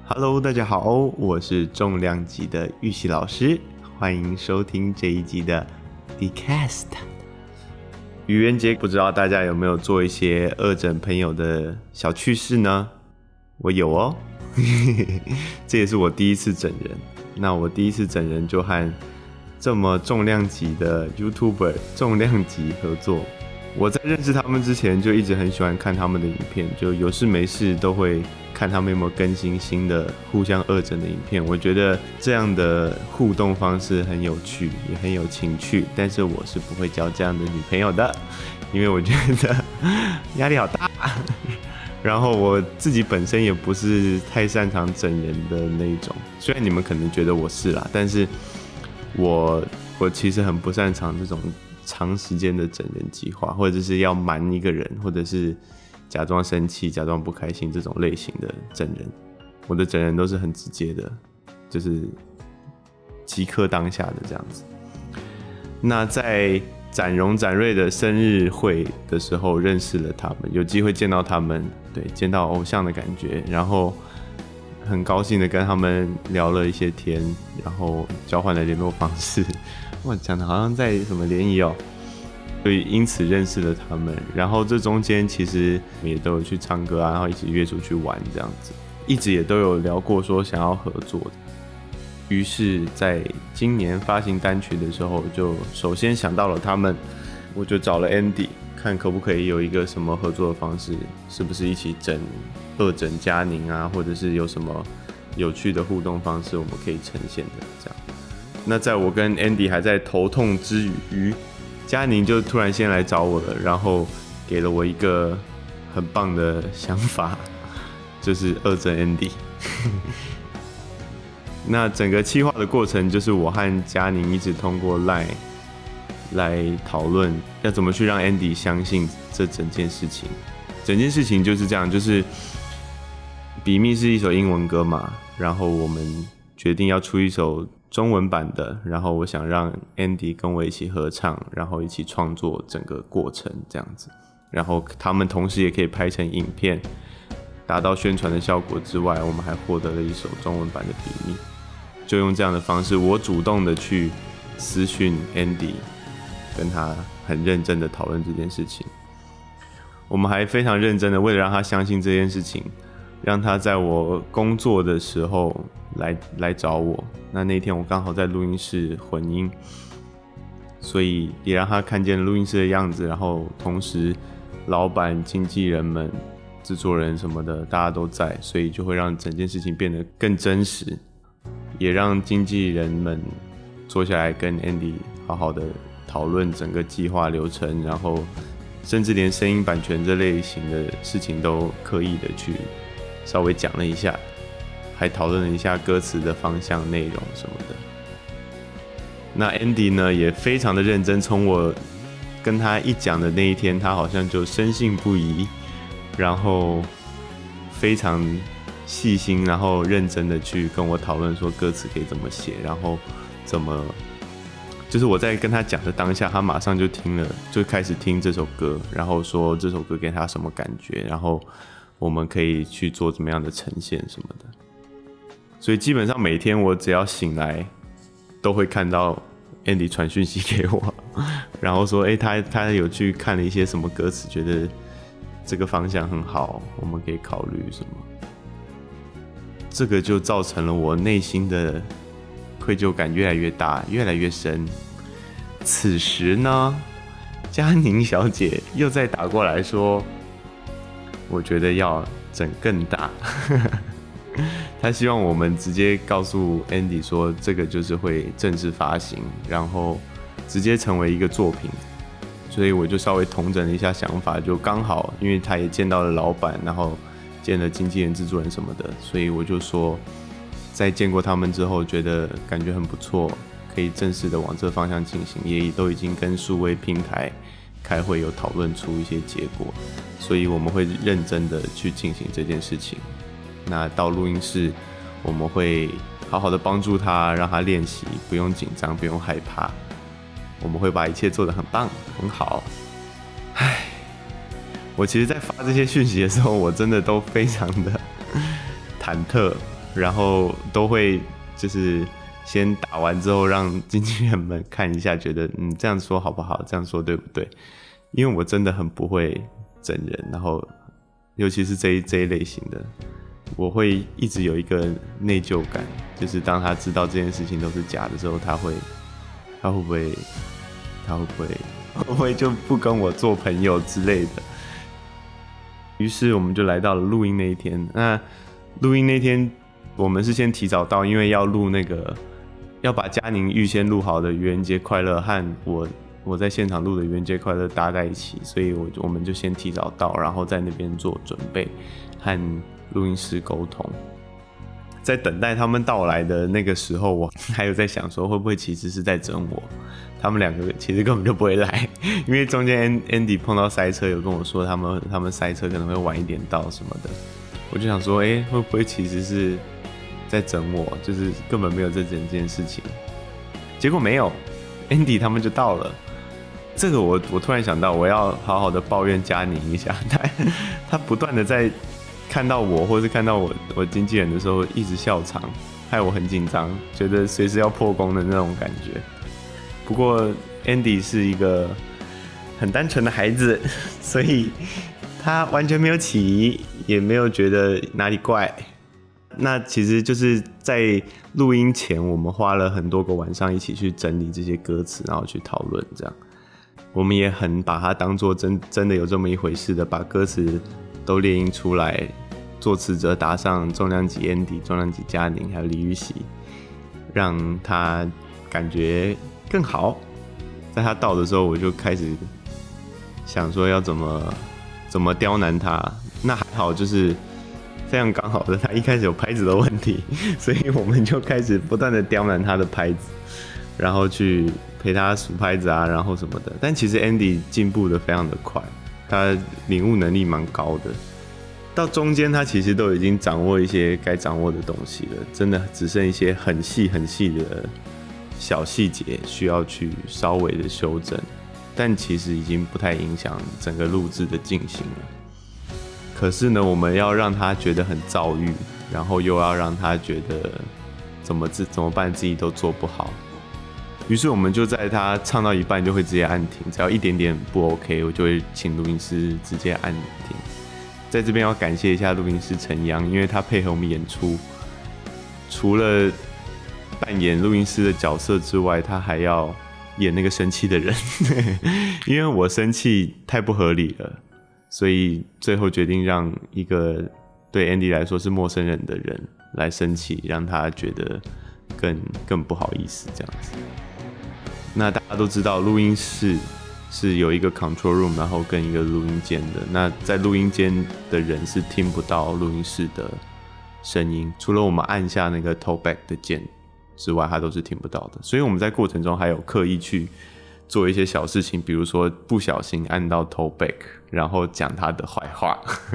Hello， 大家好，我是重量级的玉玺老师，欢迎收听这一集的 Dcast。愚人节不知道大家有没有做一些恶整朋友的小趣事呢？我有哦，这也是我第一次整人。那我第一次整人就和这么重量级的 YouTuber 重量级合作。我在认识他们之前就一直很喜欢看他们的影片，就有事没事都会看他们有没有更新新的互相恶整的影片。我觉得这样的互动方式很有趣，也很有情趣，但是我是不会交这样的女朋友的，因为我觉得压力好大。然后我自己本身也不是太擅长整人的那一种，虽然你们可能觉得我是啦，但是我其实很不擅长这种长时间的整人计划，或者是要瞒一个人，或者是假装生气、假装不开心这种类型的整人。我的整人都是很直接的，就是即刻当下的这样子。那在展荣展瑞的生日会的时候认识了他们，有机会见到他们，对，见到偶像的感觉，然后很高兴的跟他们聊了一些天，然后交换了联络方式。哇，讲的好像在什么联谊哦，所以因此认识了他们。然后这中间其实也都有去唱歌啊，然后一起约出去玩这样子，一直也都有聊过说想要合作的。于是，在今年发行单曲的时候，就首先想到了他们，我就找了 Andy， 看可不可以有一个什么合作的方式，是不是一起恶整嘉宁啊，或者是有什么有趣的互动方式我们可以呈现的这样。那在我跟 Andy 还在头痛之余，嘉宁就突然先来找我了，然后给了我一个很棒的想法，就是恶整 Andy。那整个企划的过程就是我和嘉宁一直通过 LINE 来讨论要怎么去让 Andy 相信这整件事情。整件事情就是这样，就是比密是一首英文歌嘛，然后我们决定要出一首中文版的，然后我想让 Andy 跟我一起合唱，然后一起创作整个过程这样子，然后他们同时也可以拍成影片，达到宣传的效果之外，我们还获得了一首中文版的比密。就用这样的方式，我主动的去私讯 Andy， 跟他很认真的讨论这件事情。我们还非常认真的为了让他相信这件事情，让他在我工作的时候来找我。那天我刚好在录音室混音，所以也让他看见录音室的样子，然后同时老板、经纪人们、制作人什么的大家都在，所以就会让整件事情变得更真实，也让经纪人们坐下来跟 Andy 好好的讨论整个计划流程，然后甚至连声音版权这类型的事情都刻意的去稍微讲了一下，还讨论了一下歌词的方向、内容什么的。那 Andy 呢也非常的认真，从我跟他一讲的那一天，他好像就深信不疑，然后非常细心，然后认真的去跟我讨论说歌词可以怎么写，然后怎么，就是我在跟他讲的当下，他马上就开始听这首歌，然后说这首歌给他什么感觉，然后我们可以去做怎么样的呈现什么的。所以基本上每天我只要醒来，都会看到 Andy 传讯息给我，然后说，他有去看了一些什么歌词，觉得这个方向很好，我们可以考虑什么。这个就造成了我内心的愧疚感越来越大，越来越深。此时呢，嘉宁小姐又再打过来说，我觉得要整更大。她希望我们直接告诉 Andy 说，这个就是会正式发行，然后直接成为一个作品。所以我就稍微统整了一下想法，就刚好，因为他也见到了老板，然后见了经纪人、制作人什么的，所以我就说，在见过他们之后，觉得感觉很不错，可以正式的往这方向进行，也都已经跟数位平台开会有讨论出一些结果，所以我们会认真的去进行这件事情。那到录音室，我们会好好的帮助他，让他练习，不用紧张，不用害怕，我们会把一切做得很棒，很好。唉。我其实在发这些讯息的时候，我真的都非常的忐忑， 然后都会就是先打完之后让经纪人们看一下，觉得这样说好不好，这样说对不对？因为我真的很不会整人，然后尤其是这一类型的，我会一直有一个内疚感，就是当他知道这件事情都是假的时候，他会不会就不跟我做朋友之类的。于是我们就来到了录音那一天。那录音那天我们是先提早到，因为要录那个要把嘉宁预先录好的愚人节快乐和我在现场录的愚人节快乐搭在一起，所以我们就先提早到，然后在那边做准备和录音师沟通。在等待他们到来的那个时候，我还有在想说会不会其实是在整我，他们两个其实根本就不会来，因为中间 Andy 碰到塞车，有跟我说他们塞车可能会晚一点到什么的，我就想说会不会其实是在整我，就是根本没有这整件事情。结果没有 Andy 他们就到了。这个我突然想到，我要好好的抱怨嘉宁一下，他不断的在看到我或是看到我经纪人的时候一直笑场，害我很紧张，觉得随时要破功的那种感觉。不过 Andy 是一个很单纯的孩子，所以他完全没有起疑，也没有觉得哪里怪。那其实就是在录音前，我们花了很多个晚上一起去整理这些歌词，然后去讨论这样。我们也很把它当作真的有这么一回事的，把歌词都列印出来，作词者打上重量级 Andy、重量级嘉宁还有李玉玺，让他感觉更好。在他到的时候，我就开始想说要怎么刁难他。那还好，就是非常刚好的，他一开始有拍子的问题，所以我们就开始不断的刁难他的拍子，然后去陪他数拍子啊，然后什么的。但其实 Andy 进步的非常的快，他领悟能力蛮高的。到中间他其实都已经掌握一些该掌握的东西了，真的只剩一些很细很细的小细节需要去稍微的修正，但其实已经不太影响整个录制的进行了。可是呢，我们要让他觉得很躁郁，然后又要让他觉得怎么办自己都做不好。于是我们就在他唱到一半就会直接按停，只要一点点不 OK， 我就会请录音师直接按停。在这边要感谢一下录音师陈阳，因为他配合我们演出，除了扮演录音师的角色之外，他还要演那个生气的人，因为我生气太不合理了，所以最后决定让一个对 Andy 来说是陌生人的人来生气，让他觉得更不好意思这样子。那大家都知道，录音室是有一个 control room， 然后跟一个录音间的。那在录音间的人是听不到录音室的声音，除了我们按下那个 talkback 的键之外，他都是听不到的。所以我们在过程中还有刻意去做一些小事情，比如说不小心按到 talkback， 然后讲他的坏话。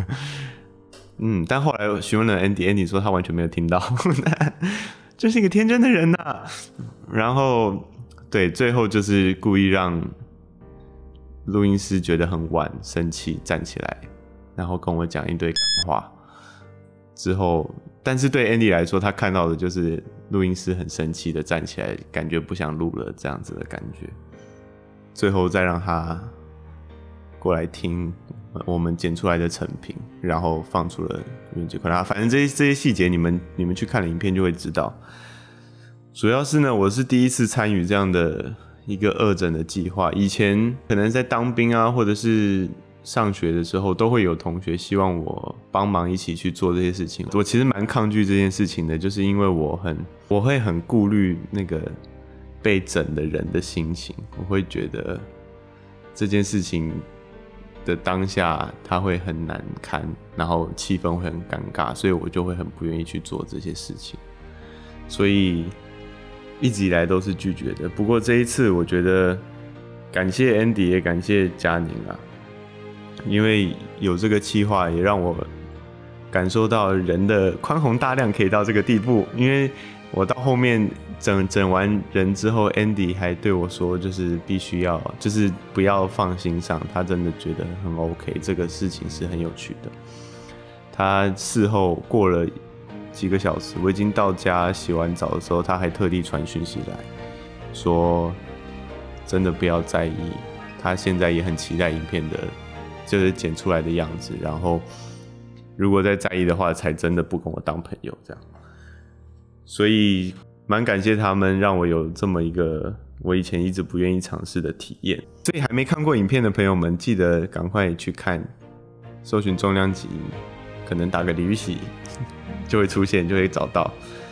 但后来我询问了 Andy 说他完全没有听到，就是一个天真的人啊。然后对，最后就是故意让录音师觉得很晚，生气站起来，然后跟我讲一堆干话。之后，但是对 Andy 来说，他看到的就是录音师很生气的站起来，感觉不想录了这样子的感觉。最后再让他过来听我们剪出来的成品，然后放出了愚人节快乐。反正这些细节你们去看了影片就会知道。主要是呢，我是第一次参与这样的一个二诊的计划。以前可能在当兵啊，或者是上学的时候，都会有同学希望我帮忙一起去做这些事情。我其实蛮抗拒这件事情的，就是因为我会很顾虑那个被整的人的心情，我会觉得这件事情的当下他会很难堪，然后气氛会很尴尬，所以我就会很不愿意去做这些事情。所以一直以来都是拒绝的。不过这一次我觉得感谢 Andy 也感谢嘉宁啊，因为有这个企划也让我感受到人的宽宏大量可以到这个地步。因为我到后面整完人之后， Andy 还对我说就是必须要就是不要放心上，他真的觉得很 OK， 这个事情是很有趣的。他事后过了几个小时，我已经到家洗完澡的时候，他还特地传讯息来说，真的不要在意，他现在也很期待影片的，就是剪出来的样子，然后如果再在意的话，才真的不跟我当朋友这样。所以蛮感谢他们，让我有这么一个我以前一直不愿意尝试的体验。所以还没看过影片的朋友们，记得赶快去看，搜寻重量级，可能打个李玉玺就会出现，就会找到。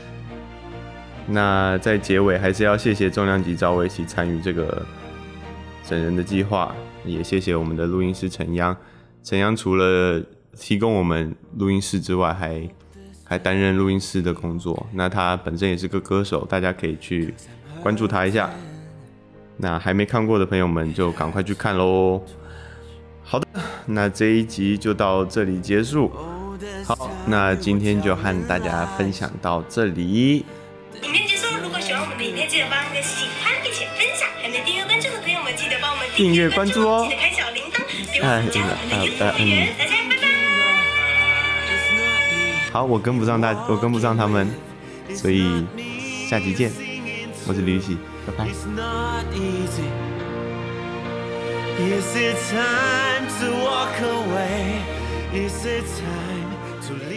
那在结尾还是要谢谢重量级找我一起参与这个整人的计划，也谢谢我们的录音师陈央。陈央除了提供我们录音室之外，还担任录音师的工作。那他本身也是个歌手，大家可以去关注他一下。那还没看过的朋友们就赶快去看咯。好的，那这一集就到这里结束。好，那今天就和大家分享到这里。 影片结束，如果喜欢我们的影片，记得帮我们喜欢并且分享。还没订阅关注的朋友们，记得帮我们订阅关注哦，记得开小铃铛，别忘了加我们的 YouTube 会员。大家拜拜。 好，我跟不上他们，所以下集见。我是吕喜，拜拜。Is it time to walk away? Is it time to leave?